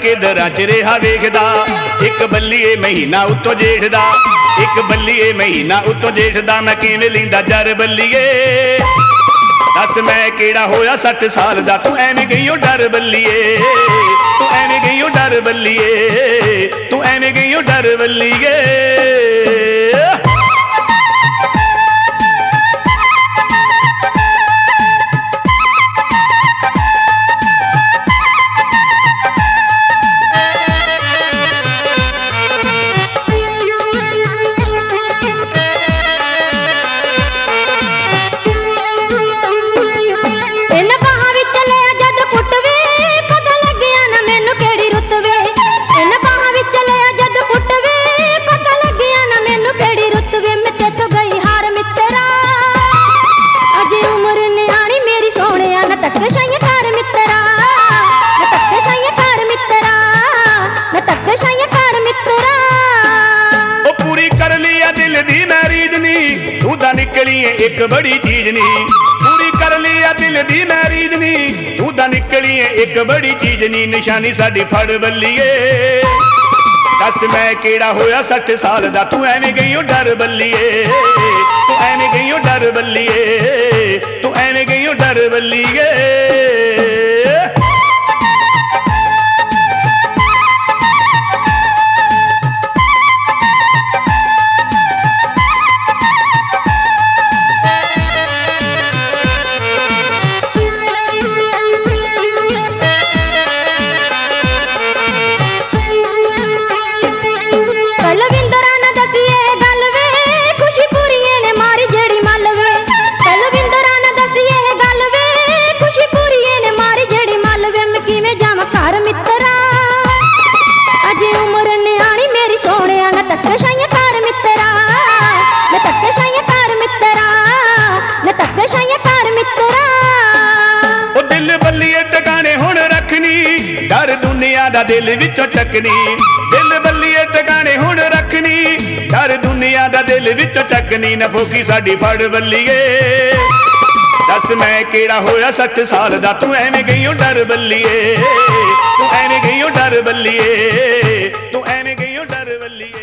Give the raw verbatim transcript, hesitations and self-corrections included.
के दरां च रेहा वेखदा। एक बल्लीए महीना उत्तों जेठ दा, एक बल्लीए महीना उत्तों जेठ दा, मैं किवें लैंदा जर बल्लीए। दस मैं केड़ा होया सठ साल दा, तू एवें गईओ डर बल्लीए, तू एवें गईओ डर बल्लीए, तू एवें गईओ डर बल्लीए। निकली एक बड़ी चीज नी, पूरी कर लिया दिल दी मैरीज नी, तू दा निकली एक बड़ी चीज नी, निशानी साडी फड़ बल्लीए। दस मैं केड़ा होया सठ साल दा, तू एवें गईओ डर बल्लीए, तू एवें गईओ डर बल्लीए, तू एवें गईओ डर बल्लीए। डर दुनिया दा दिल विचों चकनी, दिल बल्लीए टकाने हुण रखनी, डर दुनिया दा दिल विचों चकनी, न फोकी साडी फड़ बल्लीए। दस मैं केड़ा होया सठ साल दा, तू एवें गईओ डर बल्लीए, तू एवें गईओ डर बल्लीए, तू एवें गईओ डर बल्लीए।